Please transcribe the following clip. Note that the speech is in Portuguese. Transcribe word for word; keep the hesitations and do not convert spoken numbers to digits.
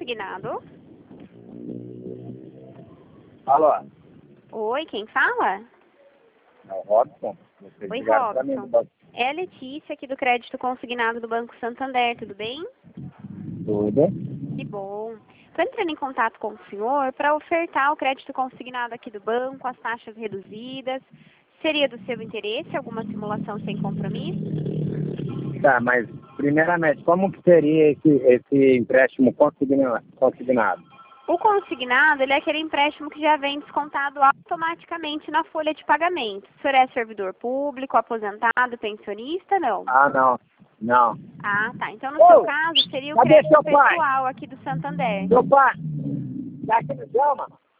consignado. Alô? Oi, quem fala? É o Robson. Vocês Oi, ligaram pra mim do Robson. banco. É a Letícia aqui do crédito consignado do Banco Santander, tudo bem? Tudo. Que bom. Estou entrando em contato com o senhor para ofertar o crédito consignado aqui do banco, as taxas reduzidas. Seria do seu interesse alguma simulação sem compromisso? Tá, mas primeiramente, como que seria esse, esse empréstimo consigna- consignado? O consignado, ele é aquele empréstimo que já vem descontado automaticamente na folha de pagamento. O senhor é servidor público, aposentado, pensionista, não? Ah, não. Não. Ah, tá. Então, no Ô, seu caso, seria o cadê crédito seu pai? pessoal aqui do Santander. Meu pai! Tá aqui no chão, mano?